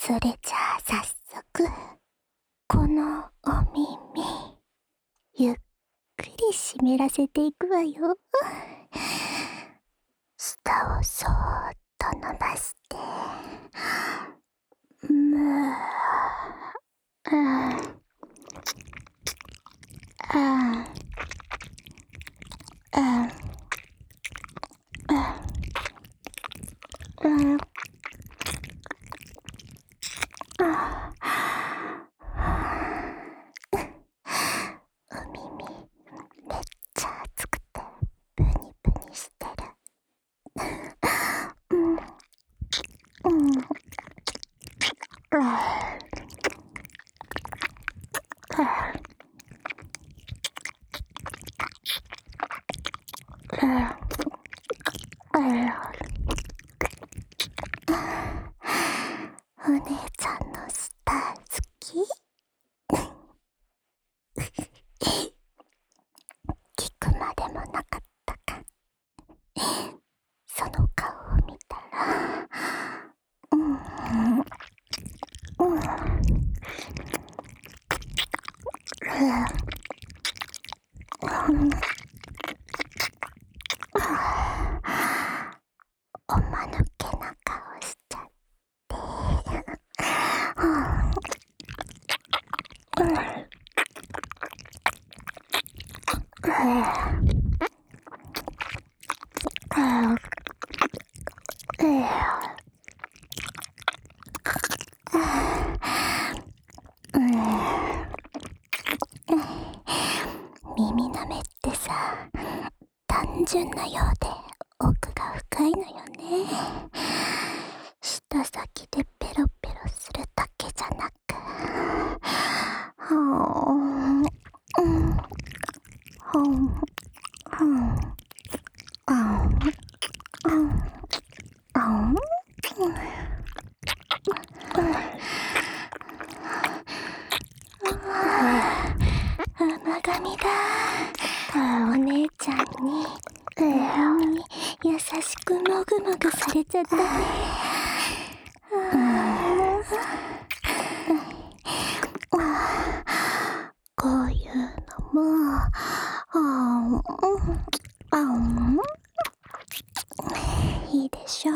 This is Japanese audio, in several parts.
それじゃあ早速、このお耳、ゆっくり湿らせていくわよ。舌をそーっと伸ばして、むー、お耳めっちゃ熱くてプニプニしてる。お姉ちゃんの舌好き？聞くまでもなかったか。その顔を見たら、おまぬけな顔しちゃって、耳なめってさ、単純なようで奥が深いのよね。舌先でペロペロするだけじゃなく、甘噛みだ。お姉ちゃんに耳優しくもぐもぐされちゃったね。こういうのもいいでしょ。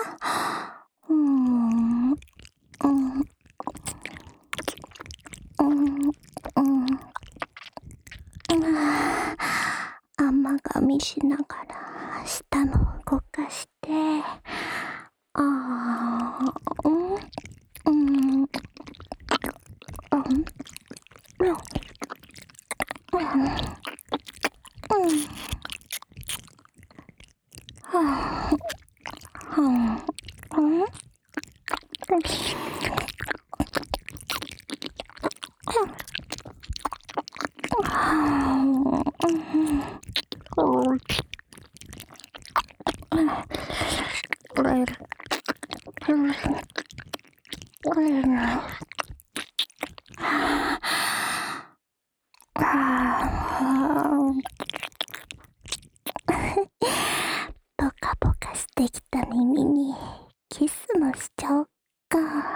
甘噛みしながら舌も動かして、ポカポカしてきた耳にキスもしちゃおっか。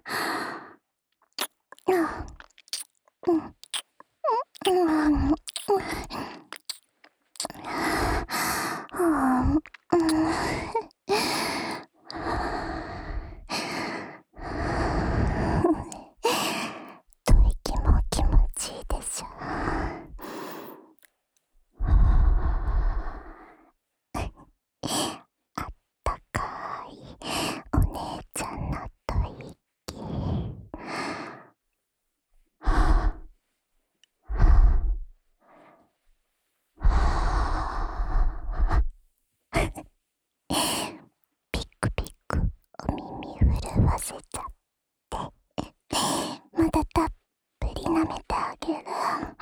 吐息も気持ちいいでしょ。あったかいお姉ちゃんの吐息。ピクピクお耳震わせちゃって、まだたっぷり舐めてあげる。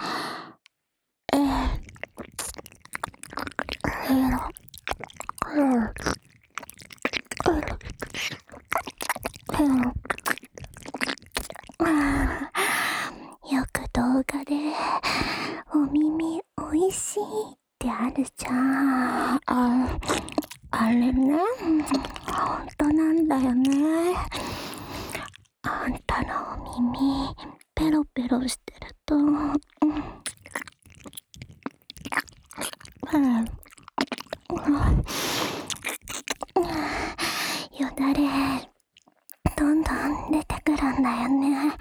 よく動画でお耳おいしいってあるじゃん。あれね、ほんとなんだよね。 耳ペロペロしてると、よだれどんどん出てくるんだよね。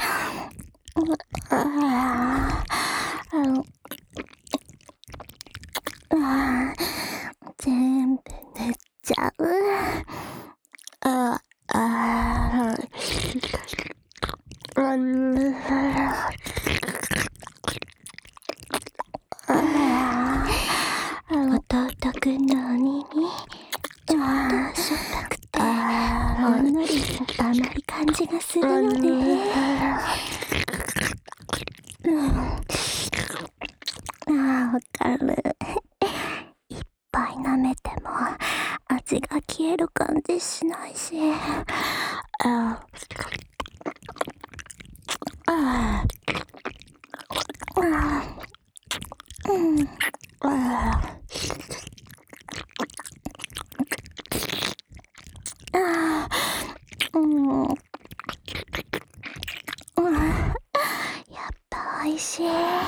全部塗っちゃう。弟くんのお耳、ちょっとしょっぱくてほんのり甘い感じがするよね。わかる。いっぱい舐めても味が消える感じしないし。やっぱ美味しい。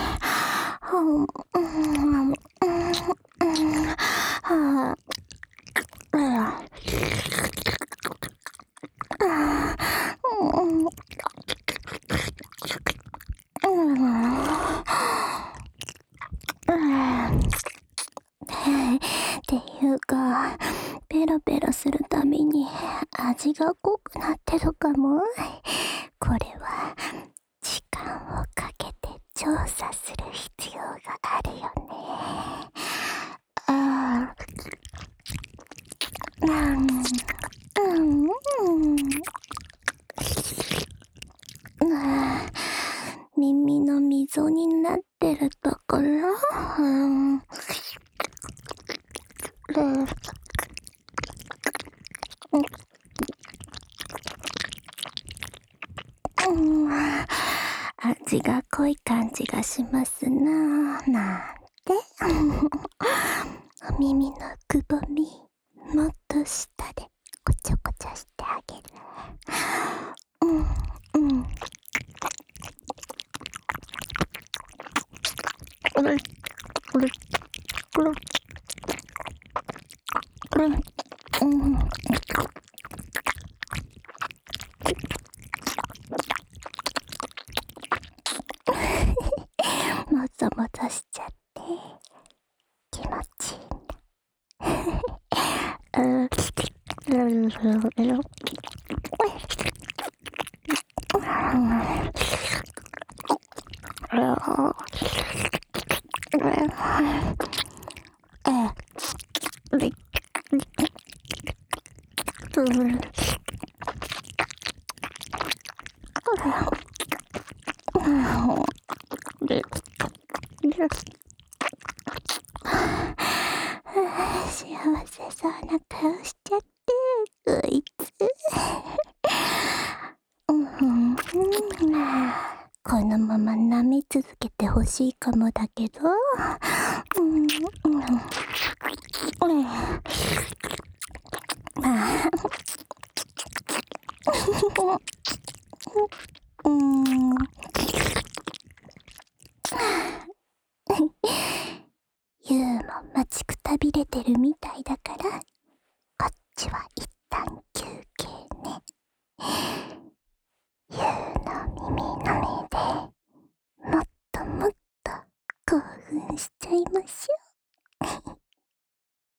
っていうか、ペロペロするたびに味が濃くなってるかも。これは時間をかけて調査する必要があるよね。耳の溝になってるところ、味が濃い感じがしますなぁ、なんて。お耳のくぼみ、もっと下でこちょこちょしてあげる。もぞもぞしちゃって気持ちいいんだ。幸せそうな顔しちゃって、こいつ。このまま舐め続けてほしいかもだけど。ユウも待ちくたびれてるみたいだから、こっちは一旦休憩ね。ユウの耳のみでもっともっと興奮しちゃいましょう。